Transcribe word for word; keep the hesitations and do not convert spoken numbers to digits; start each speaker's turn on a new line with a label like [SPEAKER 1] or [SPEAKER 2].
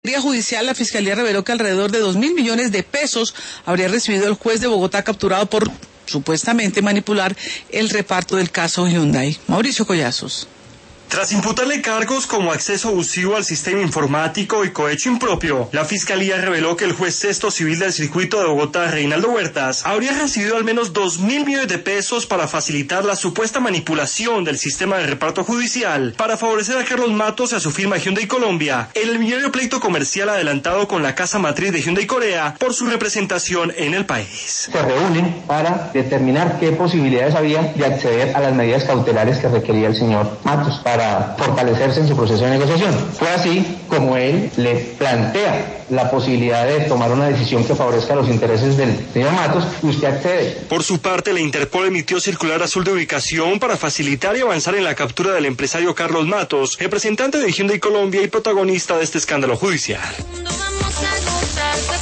[SPEAKER 1] Vía judicial, la Fiscalía reveló que alrededor de dos mil millones de pesos habría recibido el juez de Bogotá capturado por supuestamente manipular el reparto del caso Hyundai. Mauricio Collazos.
[SPEAKER 2] Tras imputarle cargos como acceso abusivo al sistema informático y cohecho impropio, la Fiscalía reveló que el juez sexto civil del circuito de Bogotá, Reinaldo Huertas, habría recibido al menos dos mil millones de pesos para facilitar la supuesta manipulación del sistema de reparto judicial para favorecer a Carlos Matos y a su firma Hyundai Colombia en el millonario pleito comercial adelantado con la casa matriz de Hyundai Corea por su representación en el país.
[SPEAKER 3] Se reúnen para determinar qué posibilidades había de acceder a las medidas cautelares que requería el señor Matos para fortalecerse en su proceso de negociación. Fue así como él le plantea la posibilidad de tomar una decisión que favorezca los intereses del señor Matos y usted accede.
[SPEAKER 2] Por su parte, la Interpol emitió circular azul de ubicación para facilitar y avanzar en la captura del empresario Carlos Matos, representante de Hyundai Colombia y protagonista de este escándalo judicial.